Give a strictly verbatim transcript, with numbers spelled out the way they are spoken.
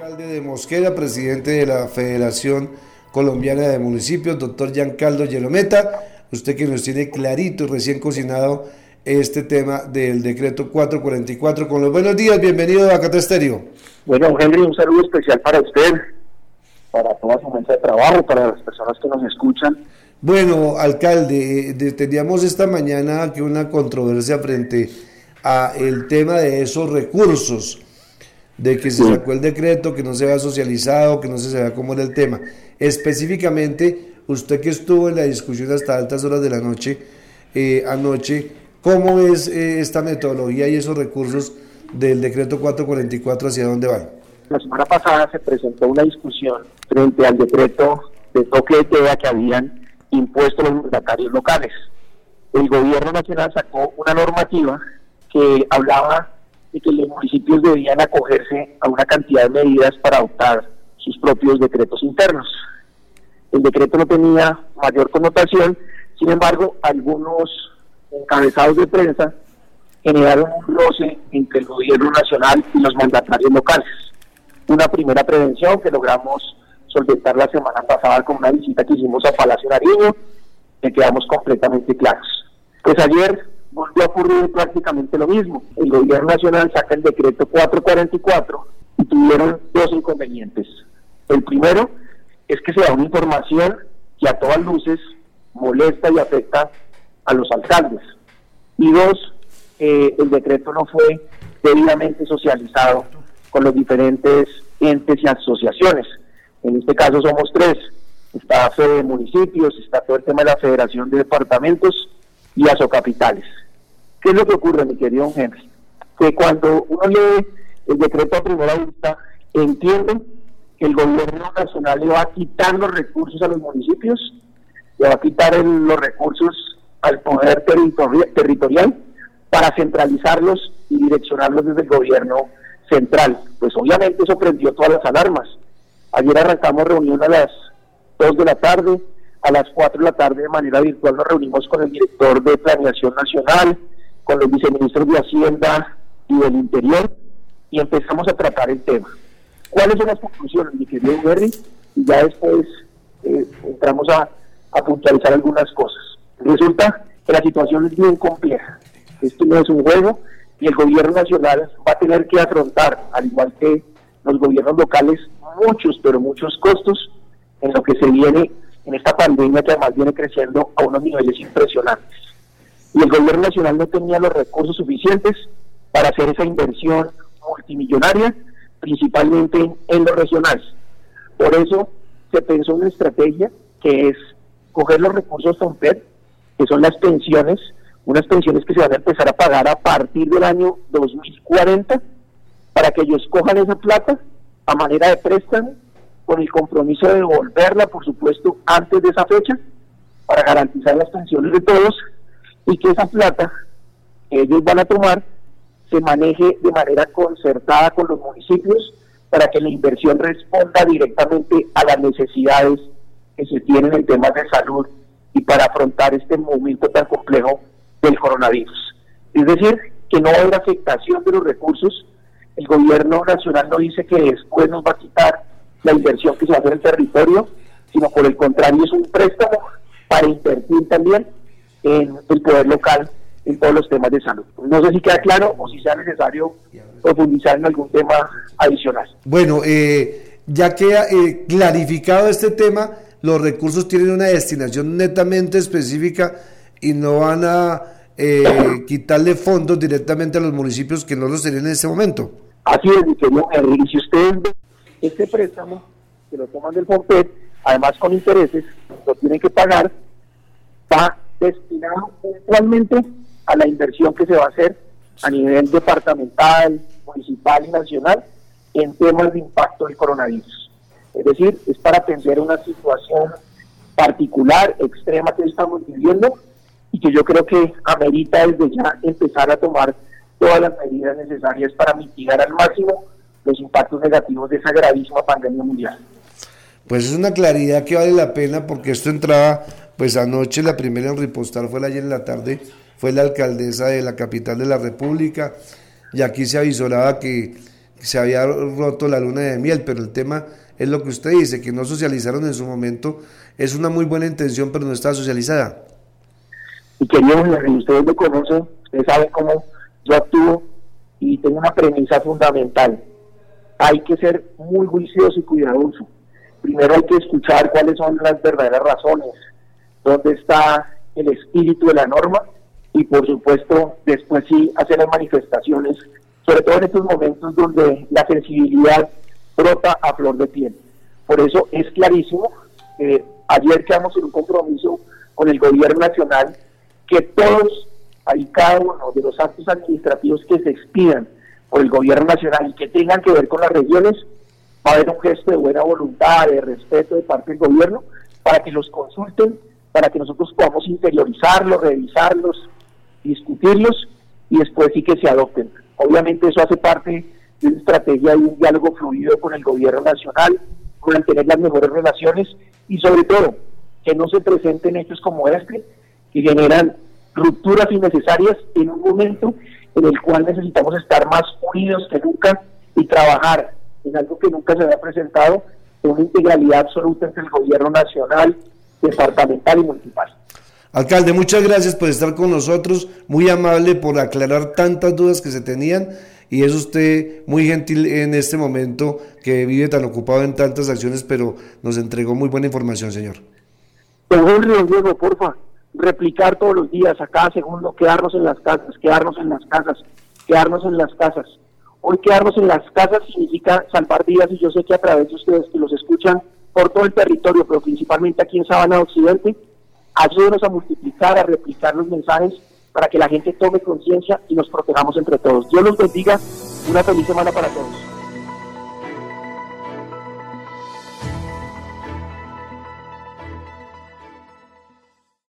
alcalde de Mosquera, presidente de la Federación Colombiana de Municipios, doctor Giancarlo Yelometa, usted que nos tiene clarito y recién cocinado este tema del decreto cuatrocientos cuarenta y cuatro. Con los buenos días, bienvenido a Cata Estéreo. Bueno, Henry, un saludo especial para usted, para toda su mesa de trabajo, para las personas que nos escuchan. Bueno, alcalde, eh, teníamos esta mañana aquí una controversia frente a el tema de esos recursos, de que se sacó el decreto, que no se había socializado, que no se sabía cómo era el tema. Específicamente, usted que estuvo en la discusión hasta altas horas de la noche, eh, anoche, ¿cómo ves eh, esta metodología y esos recursos del decreto cuatrocientos cuarenta y cuatro, hacia dónde van? La semana pasada se presentó una discusión frente al decreto de toque de queda que habían impuesto los mandatarios locales. El gobierno nacional sacó una normativa que hablaba de que los municipios debían acogerse a una cantidad de medidas para adoptar sus propios decretos internos. El decreto no tenía mayor connotación, sin embargo, algunos encabezados de prensa generaron un roce entre el gobierno nacional y los mandatarios locales. Una primera prevención que logramos solventar la semana pasada con una visita que hicimos a Palacio Nariño, que quedamos completamente claros. Pues ayer volvió a ocurrir prácticamente lo mismo. El gobierno nacional saca el decreto cuatrocientos cuarenta y cuatro y tuvieron dos inconvenientes. El primero es que se da una información que a todas luces molesta y afecta a los alcaldes. Y dos, eh, el decreto no fue debidamente socializado con los diferentes entes y asociaciones. En este caso somos tres. Está Fede de Municipios, está todo el tema de la Federación de Departamentos y Asocapitales. ¿Qué es lo que ocurre, mi querido Henry? Que cuando uno lee el decreto a primera vista, entiende que el gobierno nacional le va a quitar los recursos a los municipios, le va a quitar el, los recursos al poder territori- territorial para centralizarlos y direccionarlos desde el gobierno central. Pues obviamente eso prendió todas las alarmas. Ayer arrancamos reunión a las dos de la tarde, a las cuatro de la tarde de manera virtual nos reunimos con el director de Planeación Nacional, con los viceministros de Hacienda y del Interior, y empezamos a tratar el tema. ¿Cuáles son las conclusiones, mi querido Henry? Y ya después eh, entramos a, a puntualizar algunas cosas. Resulta que la situación es bien compleja. Esto no es un juego, y el gobierno nacional va a tener que afrontar, al igual que los gobiernos locales, muchos, pero muchos costos en lo que se viene en esta pandemia que además viene creciendo a unos niveles impresionantes. Y el gobierno nacional no tenía los recursos suficientes para hacer esa inversión multimillonaria, principalmente en, en los regionales. Por eso se pensó una estrategia que es coger los recursos FOMPET, que son las pensiones, unas pensiones que se van a empezar a pagar a partir del año dos mil cuarenta, para que ellos cojan esa plata a manera de préstamo, con el compromiso de devolverla, por supuesto, antes de esa fecha, para garantizar las pensiones de todos, y que esa plata que ellos van a tomar se maneje de manera concertada con los municipios para que la inversión responda directamente a las necesidades que se tienen en temas de salud y para afrontar este momento tan complejo del coronavirus. Es decir, que no va a haber afectación de los recursos. El gobierno nacional no dice que después nos va a quitar la inversión que se va a hacer en el territorio, sino por el contrario es un préstamo para invertir también en el poder local en todos los temas de salud. No sé si queda claro o si sea necesario profundizar en algún tema adicional. Bueno, eh, ya queda eh, clarificado este tema, los recursos tienen una destinación netamente específica y no van a eh, quitarle fondos directamente a los municipios que no los tenían en este momento. Así es, mi querido Henry, y si ustedes ven este préstamo que lo toman del FOMPET, además con intereses, lo tienen que pagar, va destinado puntualmente a la inversión que se va a hacer a nivel departamental, municipal y nacional en temas de impacto del coronavirus. Es decir, es para atender una situación particular, extrema que estamos viviendo y que yo creo que amerita desde ya empezar a tomar todas las medidas necesarias para mitigar al máximo los impactos negativos de esa gravísima pandemia mundial. Pues es una claridad que vale la pena, porque esto entraba, pues anoche la primera en ripostar fue la ayer en la tarde, fue la alcaldesa de la capital de la República, y aquí se avisoraba que se había roto la luna de miel, pero el tema es lo que usted dice, que no socializaron en su momento, es una muy buena intención, pero no está socializada. Y queridos, ustedes me conocen, ustedes saben cómo yo actúo y tengo una premisa fundamental. Hay que ser muy juicioso y cuidadoso. Primero hay que escuchar cuáles son las verdaderas razones, dónde está el espíritu de la norma y por supuesto después sí hacer las manifestaciones, sobre todo en estos momentos donde la sensibilidad brota a flor de piel. Por eso es clarísimo, eh, ayer quedamos en un compromiso con el gobierno nacional que todos y cada uno de los actos administrativos que se expidan por el gobierno nacional y que tengan que ver con las regiones, va a haber un gesto de buena voluntad, de respeto de parte del gobierno, para que los consulten, para que nosotros podamos interiorizarlos, revisarlos, discutirlos y después sí que se adopten. Obviamente eso hace parte de una estrategia y un diálogo fluido con el gobierno nacional, mantener las mejores relaciones y sobre todo que no se presenten hechos como este que generan rupturas innecesarias en un momento en el cual necesitamos estar más unidos que nunca y trabajar en algo que nunca se había presentado, una integralidad absoluta entre el gobierno nacional, departamental y municipal. Alcalde, muchas gracias por estar con nosotros, muy amable por aclarar tantas dudas que se tenían y es usted muy gentil en este momento que vive tan ocupado en tantas acciones, pero nos entregó muy buena información, señor. Don Julio, Diego, porfa, replicar todos los días, a cada segundo, quedarnos en las casas, quedarnos en las casas, quedarnos en las casas. Hoy quedarnos en las casas significa salvar vidas y yo sé que a través de ustedes que los escuchan por todo el territorio, pero principalmente aquí en Sabana Occidente, ayúdenos a multiplicar, a replicar los mensajes para que la gente tome conciencia y nos protejamos entre todos. Dios los bendiga, una feliz semana para todos.